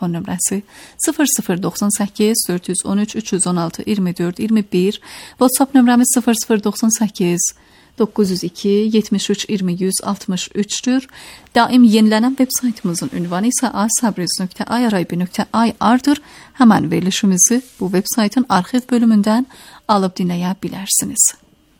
telefon nömrəsi 0098 413 316 24 21, WhatsApp nömrəmiz 0098 902 73 20 163'tür. Daim yenilenen web saytımızın ünvanı ise asabriz.irib.ir''dır. Hemen verilişimizi bu web saytın arxiv bölümünden alıp dinleyebilirsiniz.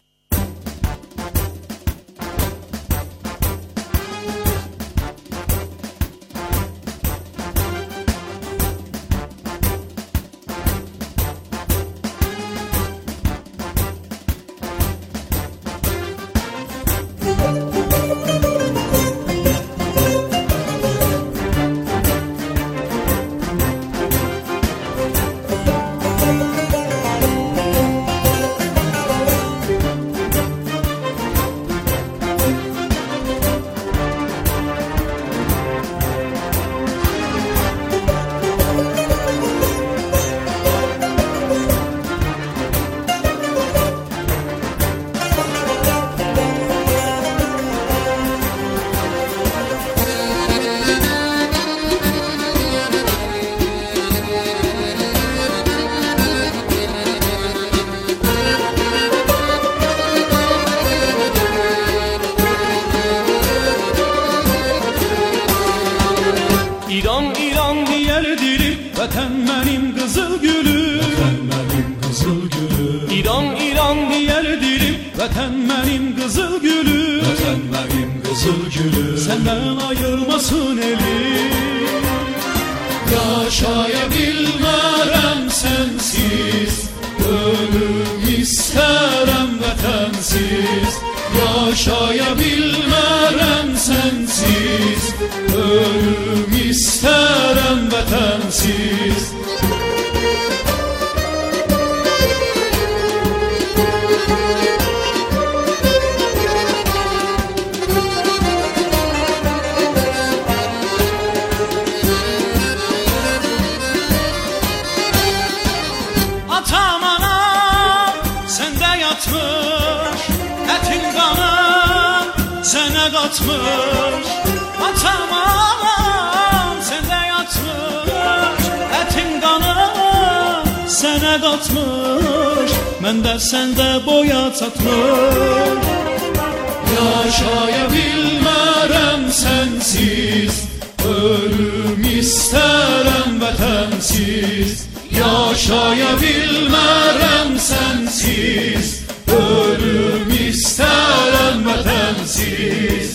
Senden ayırmasın elim, yaşayabilmərəm sensiz, ölüm isterəm vətənsiz. Yaşayabilmərəm sensiz, ölüm isterəm vətənsiz. Atmış, atam anam sende yatmış, etin kanı sene katmış, mən də səndə boya çatmış. Yaşayabilmərəm sensiz, ölüm isterəm vətənsiz. Yaşayabilmərəm sensiz, ölüm isterəm vətənsiz.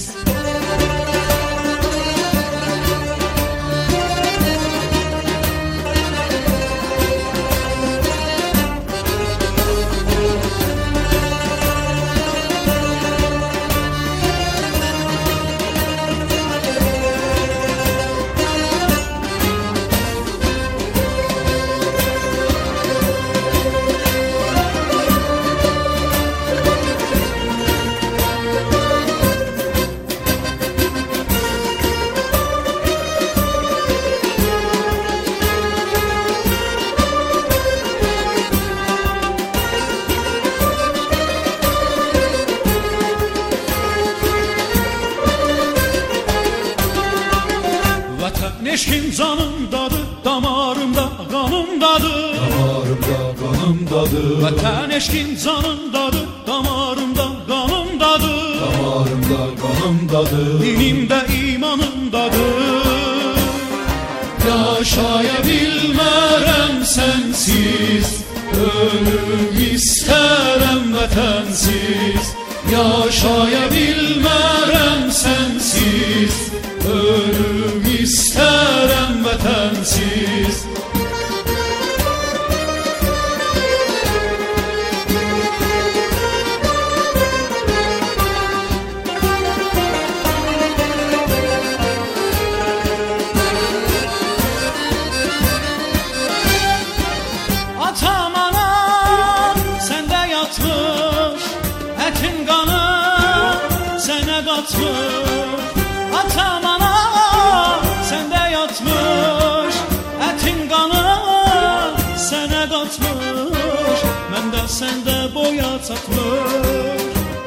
Eşkin canımdadır, damarımda kanımdadır. Damarımda kanımdadır. Vətən eşkin canımdadır, damarımda kanımdadır. Damarımda kanımdadır. Dinimdə imanımdadır. Yaşayabilmərəm sensiz, ölüm isterəm vətənsiz. Yaşayabilmərəm sensiz, ölüm isterəm vətənsiz. Atam anam səndə yatmış, ətin qanı sənə qatmış. Atam anam səndə yatmış, ətin qanı sənə qatmış, mən də səndə boya çatmış.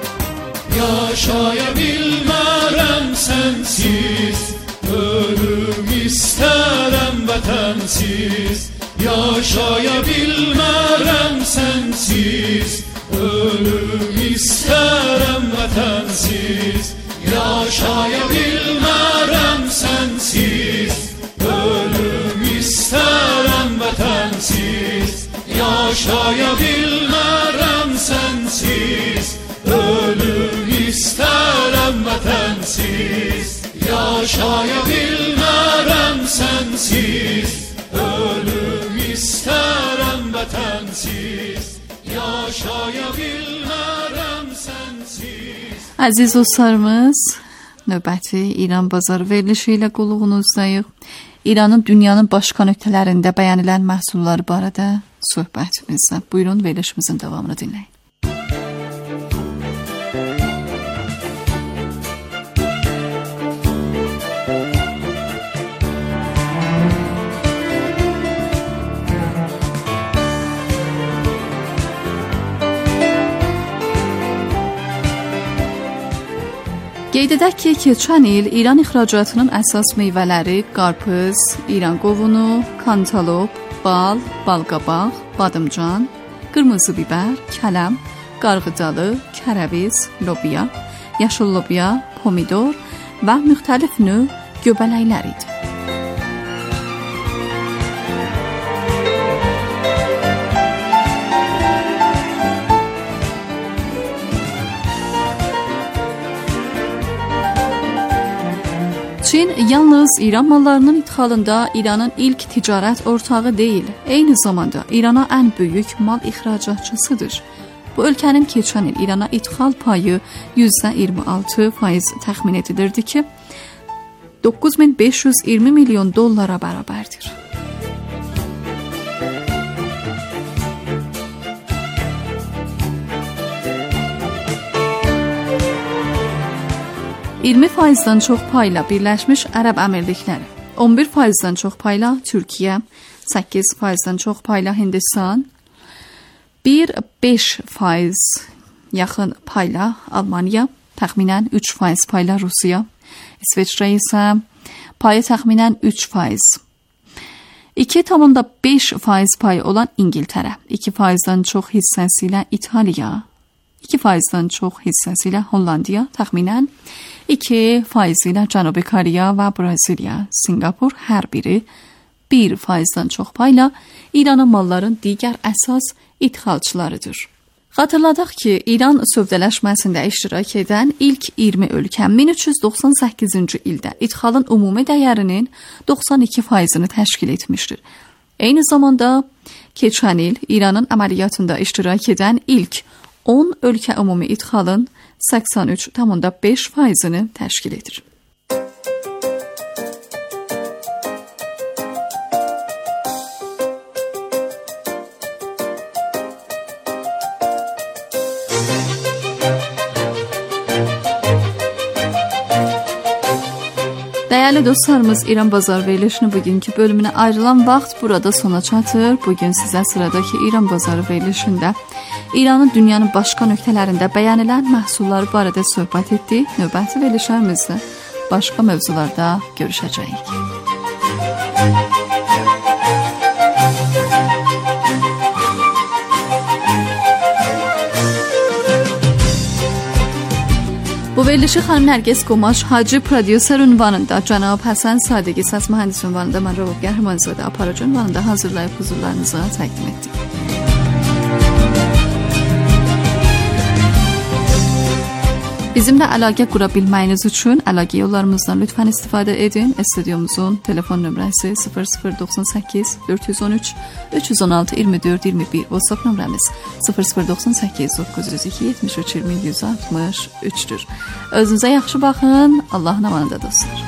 Yaşayabilmərəm sensiz, ölüm istərəm vətənsiz, yaşaya bilmərəm sənsiz. Ölüm istərəm vətənsiz, yaşaya bilmərəm sənsiz. Ölüm istərəm vətənsiz, yaşaya bilmərəm sənsiz. Ölüm istərəm vətənsiz, yaşaya bilmərəm sənsiz. Ölüm istərəm vətənsiz, yaşaya bilmərəm sənsiz. Əziz dostlarımız, növbəti İran bazarı verilişi ilə qulluğunuzdayıq. İranın dünyanın başqa nöqtələrində bəyan edilən məhsulları barədə söhbətimizdə. Buyurun, verilişimizin davamını dinləyin. Qeyd edək ki, keçən il İran ixracatının əsas meyvələri qarpız, İran qovunu, kantalop, bal, balqabaq, badımcan, qırmızı bibər, kələm, qarğıdalı, kərəviz, lobiya, yaşıl lobiya, pomidor və müxtəlif növ göbələklər idi. Çin yalnız İran mallarının idxalında İranın ilk ticarət ortağı deyil, eyni zamanda İrana ən böyük mal ixracatçısıdır. Bu ölkənin keçən il İrana idxal payı %26% təxmin edilirdi ki, 9520 milyon dollara bərabərdir. %20%-dən çox payla Birləşmiş Ərəb Əmirlikləri, 11%-dən çox payla Türkiyə, 8%-dən çox payla Hindistan, 1-5% yaxın payla Almaniya, təxminən 3% payla Rusiya, İsveçrə isə payı təxminən 3%. 2,5% payı olan İngiltərə, 2%-dən çox hissəsi ilə İtaliya, 2%-dən çox hissəsi ilə Hollandiya, təxminən 2% ilə Cənubi Koreya və Braziliya, Singapur hər biri 1%-dən çox payla İranın malların digər əsas idxalçılarıdır. Xatırladaq ki, İran sövdələşməsində iştirak edən ilk 20 ölkə 1398-ci ildə idxalın ümumi dəyərinin 92%-ni təşkil etmişdir. Eyni zamanda keçən il İranın əməliyyatında iştirak edən ilk 10 ölkə ümumi idxalın 83,5%-ni təşkil edir. Dəyərli dostlarımız, İran Bazar verilişinin bugünkü bölümünə ayrılan vaxt burada sona çatır. Bugün sizə sıradakı İran Bazarı verilişində İranın dünyanın başqa nöqtələrində bəyan edilən məhsulları barədə söhbət etdik. Növbəti verilişlərimizdə başqa mövzularda görüşəcəyik. Bu verilişi xanım Nərgiz Qomaş, Hacı prodüser ünvanında, Cənab Həsən Sadiqi səs mühəndis ünvanında, mən Rəvab Qəhrəmanzadə aparıcı ünvanında hazırlayıb huzurlarınıza təqdim etdik. Bizimlə əlaqə qura bilməyiniz üçün əlaqə yollarımızdan lütfən istifadə edin. Studiomuzun telefon nömrəsi 0098 413 316 24 21, WhatsApp nömrəmiz 0098 902 73 20 163-dür. Özünüzə yaxşı baxın, Allahın amanında dostlar.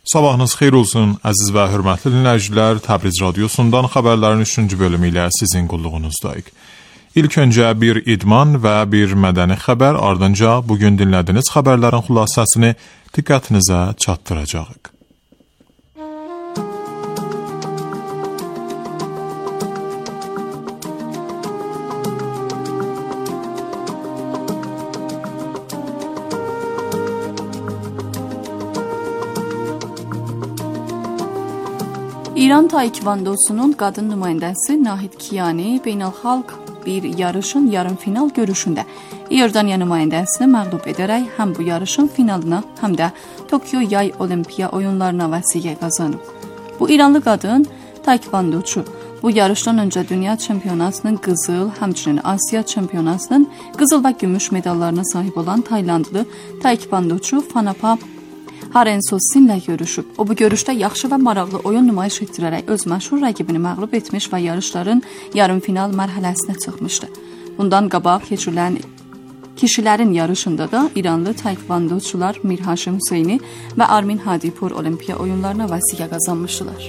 Sabahınız xeyir olsun, əziz və hörmətli dinləyicilər. Təbriz radiosundan xəbərlərin 3-cü bölümü ilə sizin qulluğunuzdayıq. İlk öncə bir idman və bir mədəni xəbər, ardınca bugün dinlədiyiniz xəbərlərin xülasəsini diqqətinizə çatdıracağıq. İran taekvondosunun qadın nümayəndəsi Nahid Kiyani beynəlxalq bir yarışın yarım final görüşündə İordaniya nümayəndəsini məğlub edərək həm bu yarışın finalına, həm də Tokyo Yay Olimpiya oyunlarına vəsiqə qazanıb. Bu İranlı qadın taekvondoçu. Bu yarışdan öncə dünya çempionatının qızıl, həmçinin Asiya çempionatının qızıl və gümüş medallarına sahib olan Taylandlı taekvondoçu Fanapa Harensosinlə görüşüb. O bu görüşdə yaxşı və maraqlı oyun nümayiş etdirərək öz məşhur rəqibini məğlub etmiş və yarışların yarım final mərhələsinə çıxmışdı. Bundan qabaq keçirilən kişilərin yarışında da İranlı taekvondoçular Mir Haşim Hüseyni və Armin Hadipur Olimpiya oyunlarına vəsiqə qazanmışdılar.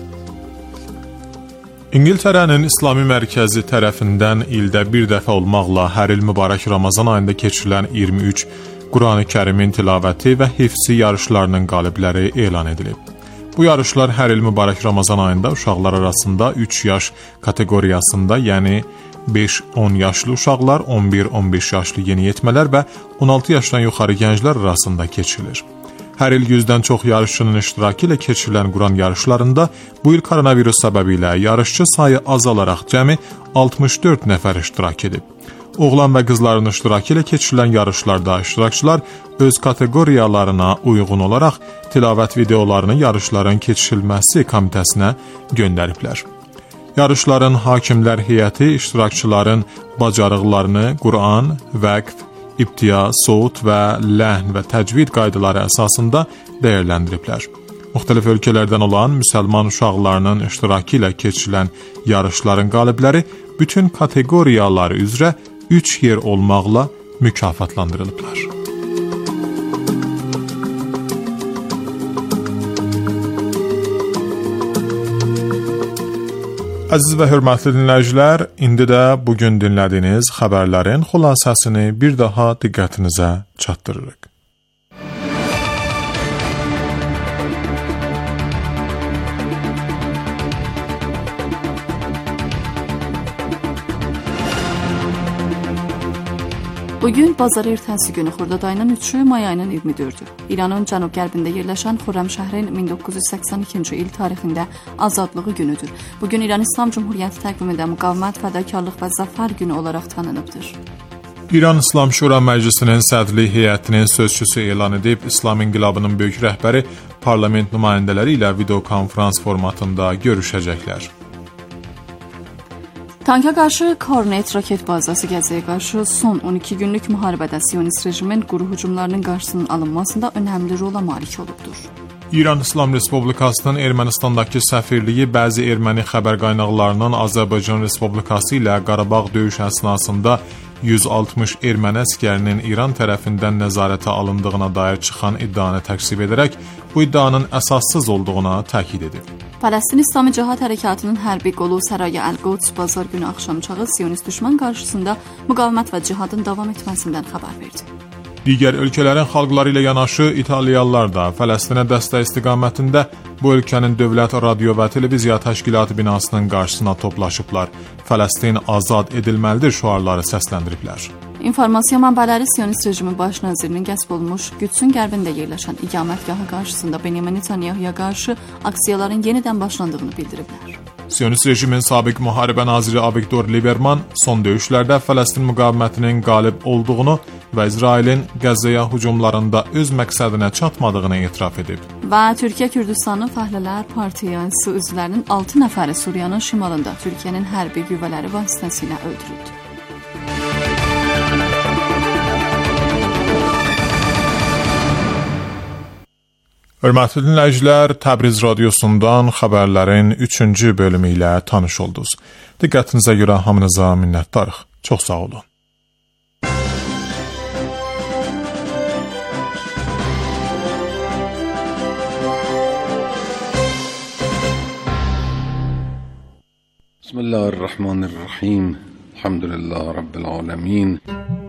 İngiltərənin İslami mərkəzi tərəfindən ildə bir dəfə olmaqla hər il mübarək Ramazan ayında keçirilən 23 Qurani-Kərimin tilavəti və hifzi yarışlarının qalibləri elan edilib. Bu yarışlar hər il mübarək Ramazan ayında uşaqlar arasında 3 yaş kateqoriyasında, yəni 5-10 yaşlı uşaqlar, 11-15 yaşlı yeniyetmələr və 16 yaşdan yuxarı gənclər arasında keçilir. Hər il 100-dən çox yarışçının iştirakı ilə keçirilən Quran yarışlarında bu il koronavirus səbəbilə yarışçı sayı azalaraq cəmi 64 nəfər iştirak edib. Oğlan və qızların iştirakı ilə keçirilən yarışlarda iştirakçılar öz kateqoriyalarına uyğun olaraq tilavət videolarını yarışların keçirilməsi komitəsinə göndəriblər. Yarışların hakimlər heyəti iştirakçıların bacarıqlarını Quran, vəqf, ibtiya, sout və ləhn və təcvid qaydaları əsasında dəyərləndiriblər. Müxtəlif ölkələrdən olan müsəlman uşaqlarının iştirakı ilə keçirilən yarışların qalibləri bütün kateqoriyaları üzrə 3 yer olmaqla mükafatlandırılıblar. Əziz və hörmətli dinləyicilər, indi də bugün dinlədiyiniz xəbərlərin xülasəsini bir daha diqqətinizə çatdırırıq. Bugün bazar ertəsi günü Xordad ayının 3-ü, may ayının 24-ü. İranın cənub-qərbində yerləşən Xürrəm şəhərin 1982-ci il tarixində azadlığı günüdür. Bugün İran İslam Cümhuriyyəti təqvimində müqavimət, fədakarlıq və zəfər günü olaraq tanınıbdır. İran İslam Şura Məclisinin sədrlik heyətinin sözçüsü elan edib, İslam İnqilabının böyük rəhbəri parlament nümayəndələri ilə videokonferans formatında görüşəcəklər. Tanka qarşı Kornet raket bazası Qəzzəyə qarşı son 12 günlük müharibədə Siyonist rejimin quru hücumlarının qarşısının alınmasında önəmli rola malik olubdur. İran İslam Respublikasının Ermənistandakı səfirliyi bəzi erməni xəbər qaynaqlarının Azərbaycan Respublikası ilə Qarabağ döyüş əsnasında 160 erməni əskərinin İran tərəfindən nəzarətə alındığına dair çıxan iddianı təkzib edərək bu iddianın əsassız olduğuna təkid edib. Fələstin İslami Cihad Hərəkatının hərbi qolu Səraya Əl-Quds bazar günü axşamçağı Siyonist düşmən qarşısında müqavimət və cihadın davam etməsindən xəbər verdi. Digər ölkələrin xalqları ilə yanaşı İtaliyalılar da Fələstinə dəstək istiqamətində bu ölkənin dövlət radio və televiziya təşkilatı binasının qarşısına toplaşıblar. Fələstin azad edilməlidir şüarları səsləndiriblər. İnformasiya mənbələri Siyonist rejimin baş nazirinin qəsb olmuş Qüdsün qərbində yerləşən iqamətgahı qarşısında Benyamin Netanyahuya qarşı aksiyaların yenidən başlandığını bildiriblər. Siyonist rejimin sabiq müharibə naziri Avigdor Lieberman son döyüşlərdə Fələstin müqavimətinin qalib olduğunu və İsrailin Qəzzəyə hücumlarında öz məqsədinə çatmadığını etiraf edib. Və Türkiyə Kürdistanı Fəhlələr Partiyası üzvlərinin 6 nəfəri Suriyanın şimalında Türkiyənin hərbi qüvvələri vasitəsilə öldürüldü. Hörmətli dinləyicilər, Təbriz radiosundan xəbərlərin 3-cü bölümü ilə tanış oldunuz. Diqqətinizə görə hamınıza minnətdarıq. Çox sağ olun. بسم الله الرحمن الرحیم. الحمد لله رب العالمین.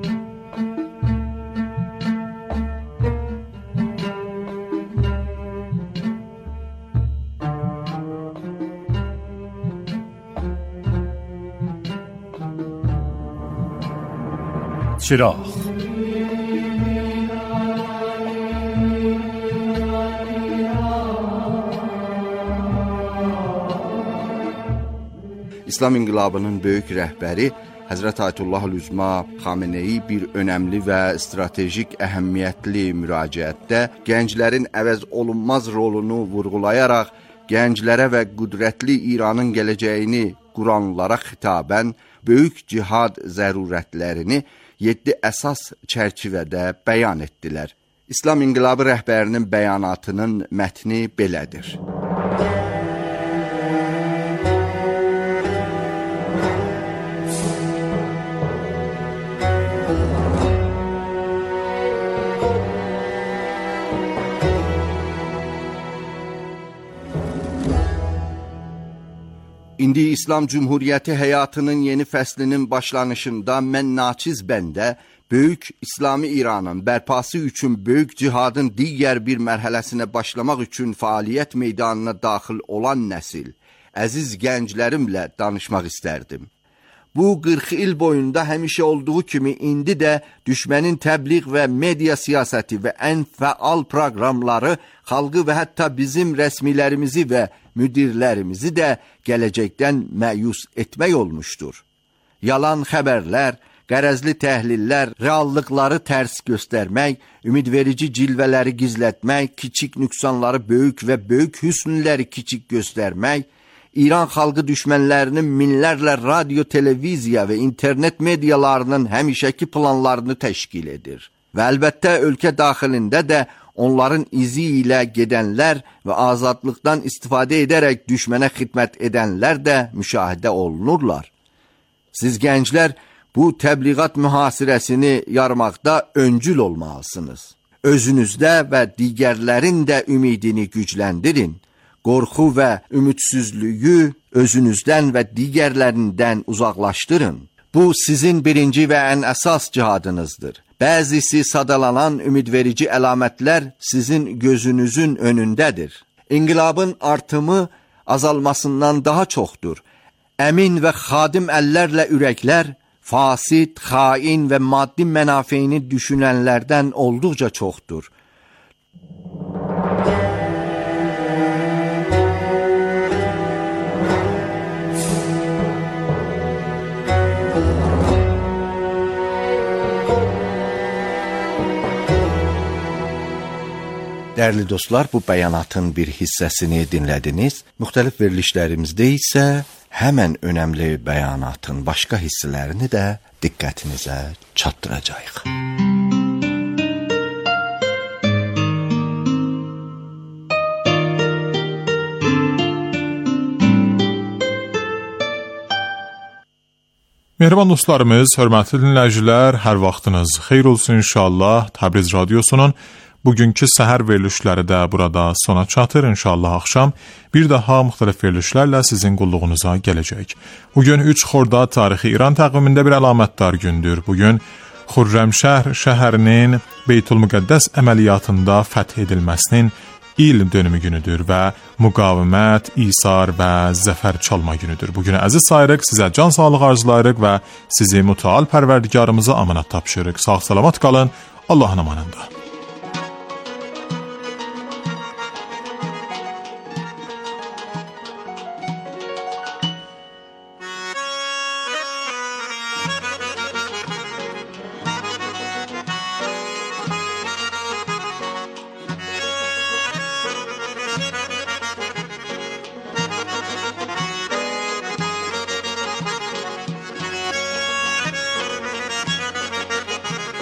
چراغ İslam İnqilabının böyük rəhbəri Həzrət Ayətullah Üzma Xameneyi bir önəmli və stratejik əhəmiyyətli müraciətdə gənclərin əvəz olunmaz rolunu vurğulayaraq gənclərə və qüdrətli İranın gələcəyini quranlara xitabən böyük cihad zərurətlərini 7 əsas çərçivədə bəyan etdilər. İslam İnqilabı rəhbərinin bəyanatının mətni belədir. İndi İslam Cumhuriyyəti həyatının yeni fəslinin başlanışında mən naçiz bəndə böyük İslami İranın bərpası üçün böyük cihadın digər bir mərhələsinə başlamaq üçün fəaliyyət meydanına daxil olan nəsil, əziz gənclərimlə danışmaq istərdim. Bu 40 il boyunda həmişə olduğu kimi indi də düşmənin təbliğ və media siyasəti və ən fəal proqramları xalqı və hətta bizim rəsmilərimizi və müdirlərimizi də gələcəkdən məyus etmək olmuşdur. Yalan xəbərlər, qərəzli təhlillər, reallıqları tərs göstərmək, ümidverici cilvələri gizlətmək, kiçik nüqsanları böyük və böyük hüsnləri kiçik göstərmək, İran xalqı düşmənlərinin minlərlə radio, televiziya və internet medialarının həmişəki planlarını təşkil edir. Və əlbəttə ölkə daxilində də onların izi ilə gedənlər və azadlıqdan istifadə edərək düşmənə xidmət edənlər də müşahidə olunurlar. Siz gənclər bu təbliğat mühasirəsini yarmaqda öncül olmalısınız. Özünüzdə və digərlərin də ümidini gücləndirin. Qorxu və ümidsizliyi özünüzdən və digərlərindən uzaqlaşdırın. Bu sizin birinci və ən əsas cihadınızdır. Bəzisi sadalanan ümidverici əlamətlər sizin gözünüzün önündədir. İnqilabın artımı azalmasından daha çoxdur. Əmin və xadim əllərlə ürəklər, fasid, xain və maddi mənafeyini düşünənlərdən olduqca çoxdur. Dəyərli dostlar, bu bəyanatın bir hissəsini dinlədiniz. Müxtəlif verilişlərimizdə isə həmən önəmli bəyanatın başqa hissələrini də diqqətinizə çatdıracağıq. Mehriban dostlarımız, hörmətli dinləyicilər, hər vaxtınız xeyir olsun inşallah. Təbriz Radiosunun bugünkü səhər verilişləri də burada sona çatır. İnşallah axşam bir daha müxtəlif verilişlərlə sizin qulluğunuza gələcək. Bugün 3 Xordad tarixi İran təqvimində bir əlamətdar gündür. Bugün Xürrəmşəhr şəhərinin Beytülmüqəddəs əməliyyatında fəth edilməsinin il dönümü günüdür və müqavimət, isar və zəfər çalma günüdür. Bugünə əziz sayırıq, sizə can sağlığı arzulayırıq və sizi mütəal pərverdigarımıza amanat tapşırırıq. Sağ salamat qalın, Allahın amanında.